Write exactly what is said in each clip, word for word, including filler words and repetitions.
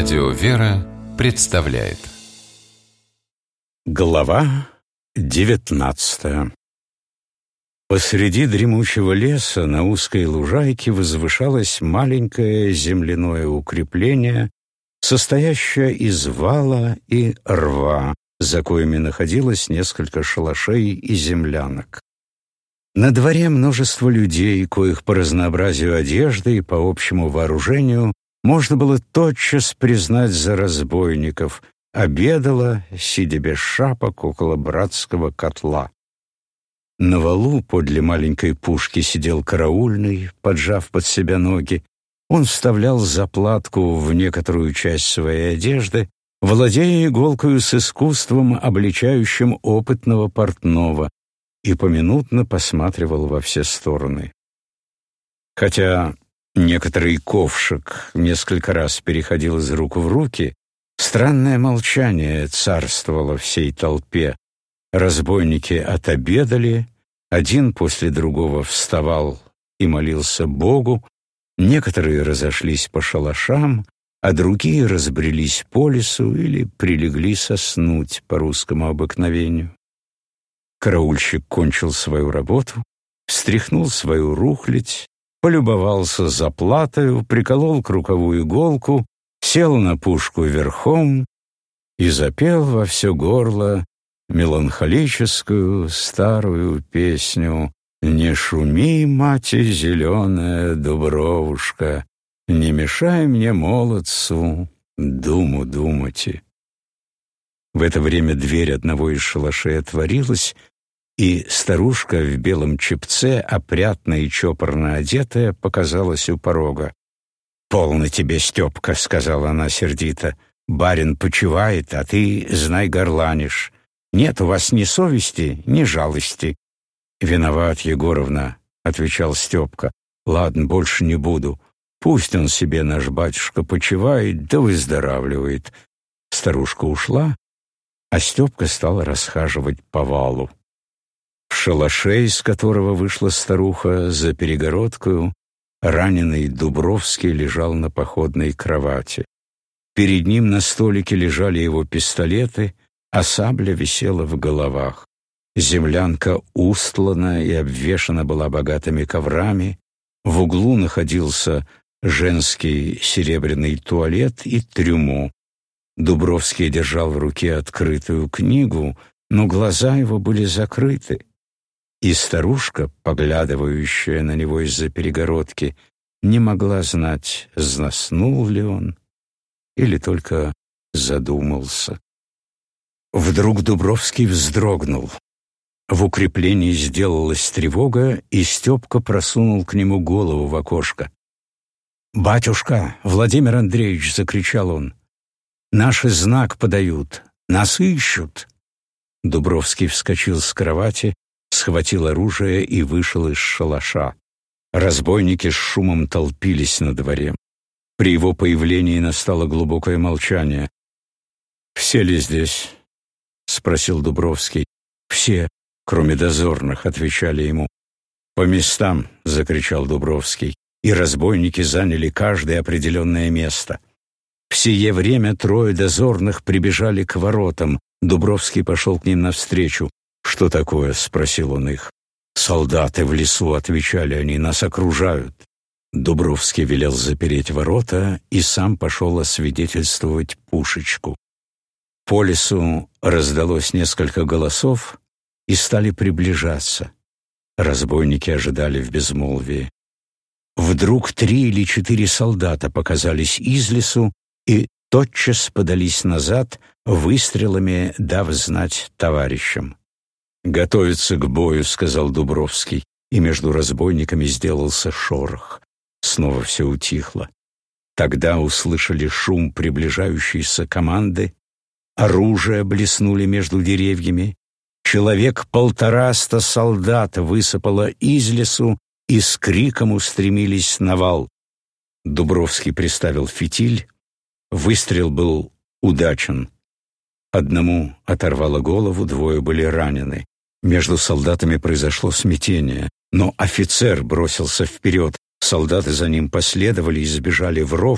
Радио «Вера» представляет. Глава девятнадцатая. Посреди дремучего леса на узкой лужайке возвышалось маленькое земляное укрепление, состоящее из вала и рва, за коими находилось несколько шалашей и землянок. На дворе множество людей, коих по разнообразию одежды и по общему вооружению можно было тотчас признать за разбойников, обедала, сидя без шапок около братского котла. На валу подле маленькой пушки сидел караульный, поджав под себя ноги. Он вставлял заплатку в некоторую часть своей одежды, владея иголкою с искусством, обличающим опытного портного, и поминутно посматривал во все стороны. Хотя некоторый ковшик несколько раз переходил из рук в руки, странное молчание царствовало всей толпе. Разбойники отобедали, один после другого вставал и молился Богу, некоторые разошлись по шалашам, а другие разбрелись по лесу или прилегли соснуть по русскому обыкновению. Караульщик кончил свою работу, встряхнул свою рухлядь, полюбовался заплатою, приколол к рукаву иголку, сел на пушку верхом и запел во все горло меланхолическую старую песню «Не шуми, мати зеленая дубровушка, не мешай мне, молодцу, думу думати». В это время дверь одного из шалашей отворилась, и старушка в белом чепце, опрятно и чопорно одетая, показалась у порога. «Полно тебе, Степка», — сказала она сердито. «Барин почивает, а ты, знай, горланишь. Нет у вас ни совести, ни жалости». «Виноват, Егоровна», — отвечал Степка. «Ладно, больше не буду. Пусть он себе, наш батюшка, почивает, да выздоравливает». Старушка ушла, а Степка стал расхаживать по валу. В шалаше, из которого вышла старуха за перегородкою, раненый Дубровский лежал на походной кровати. Перед ним на столике лежали его пистолеты, а сабля висела в головах. Землянка устлана и обвешана была богатыми коврами. В углу находился женский серебряный туалет и трюмо. Дубровский держал в руке открытую книгу, но глаза его были закрыты. И старушка, поглядывающая на него из-за перегородки, не могла знать, заснул ли он или только задумался. Вдруг Дубровский вздрогнул. В укреплении сделалась тревога, и Степка просунул к нему голову в окошко. «Батюшка, Владимир Андреевич!» — закричал он. «Наши знак подают, нас ищут!» Дубровский вскочил с кровати, схватил оружие и вышел из шалаша. Разбойники с шумом толпились на дворе. При его появлении настало глубокое молчание. «Все ли здесь?» — спросил Дубровский. «Все, кроме дозорных», — отвечали ему. «По местам!» — закричал Дубровский, и разбойники заняли каждое определенное место. В сие время трое дозорных прибежали к воротам. Дубровский пошел к ним навстречу. «Что такое?» — спросил он их. «Солдаты в лесу», — отвечали они, — «нас окружают». Дубровский велел запереть ворота и сам пошел освидетельствовать пушечку. По лесу раздалось несколько голосов и стали приближаться. Разбойники ожидали в безмолвии. Вдруг три или четыре солдата показались из лесу и тотчас подались назад, выстрелами дав знать товарищам. «Готовиться к бою», — сказал Дубровский, и между разбойниками сделался шорох. Снова все утихло. Тогда услышали шум приближающейся команды, оружия блеснули между деревьями, человек полтораста солдат высыпало из лесу и с криком устремились на вал. Дубровский приставил фитиль, выстрел был удачен. Одному оторвало голову, двое были ранены. Между солдатами произошло смятение, но офицер бросился вперед, солдаты за ним последовали и сбежали в ров,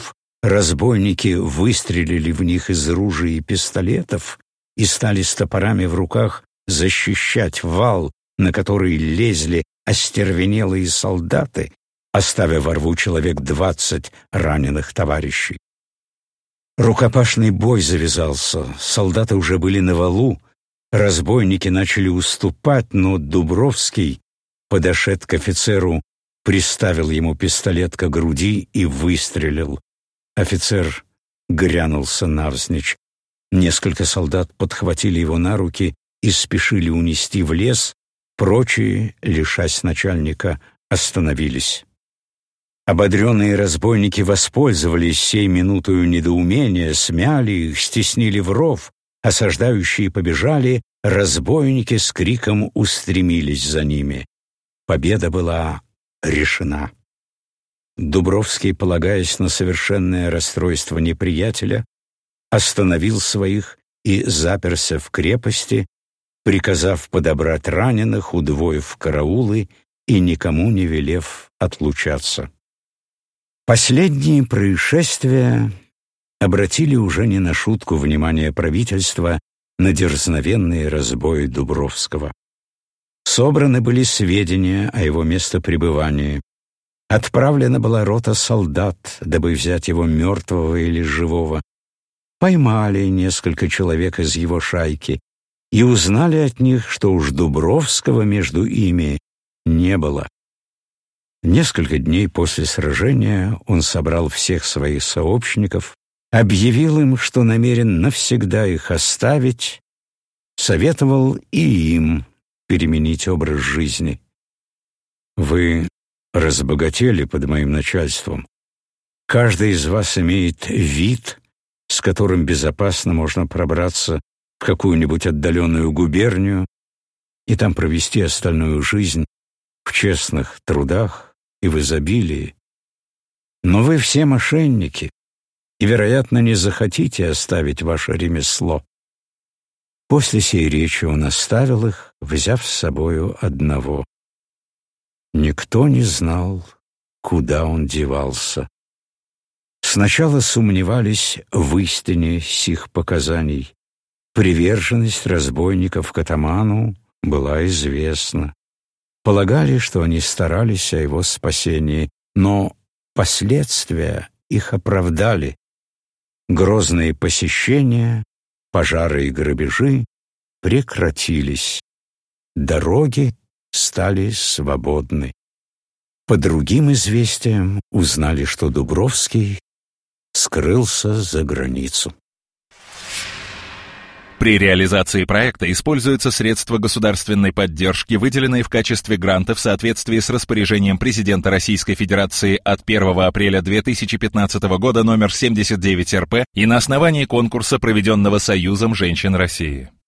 разбойники выстрелили в них из ружей и пистолетов и стали с топорами в руках защищать вал, на который лезли остервенелые солдаты, оставив во рву человек двадцать раненых товарищей. Рукопашный бой завязался, солдаты уже были на валу, разбойники начали уступать, но Дубровский, подошед к офицеру, приставил ему пистолет к груди и выстрелил. Офицер грянулся навзничь. Несколько солдат подхватили его на руки и спешили унести в лес, прочие, лишась начальника, остановились. Ободренные разбойники воспользовались сей минутою недоумения, смяли их, стеснили в ров, осаждающие побежали, разбойники с криком устремились за ними. Победа была решена. Дубровский, полагаясь на совершенное расстройство неприятеля, остановил своих и заперся в крепости, приказав подобрать раненых, удвоив караулы и никому не велев отлучаться. Последние происшествия обратили уже не на шутку внимание правительства на дерзновенные разбои Дубровского. Собраны были сведения о его местопребывании. Отправлена была рота солдат, дабы взять его мертвого или живого. Поймали несколько человек из его шайки и узнали от них, что уж Дубровского между ими не было. Несколько дней после сражения он собрал всех своих сообщников, объявил им, что намерен навсегда их оставить, советовал и им переменить образ жизни. «Вы разбогатели под моим начальством. Каждый из вас имеет вид, с которым безопасно можно пробраться в какую-нибудь отдаленную губернию и там провести остальную жизнь в честных трудах и в изобилии. Но вы все мошенники и, вероятно, не захотите оставить ваше ремесло». После сей речи он оставил их, взяв с собою одного. Никто не знал, куда он девался. Сначала сомневались в истине сих показаний. Приверженность разбойников к атаману была известна. Полагали, что они старались о его спасении, но последствия их оправдали. Грозные посещения, пожары и грабежи прекратились. Дороги стали свободны. По другим известиям узнали, что Дубровский скрылся за границу. При реализации проекта используются средства государственной поддержки, выделенные в качестве гранта в соответствии с распоряжением президента Российской Федерации от первого апреля две тысячи пятнадцатого года номер семьдесят девять эр пэ и на основании конкурса, проведенного Союзом женщин России.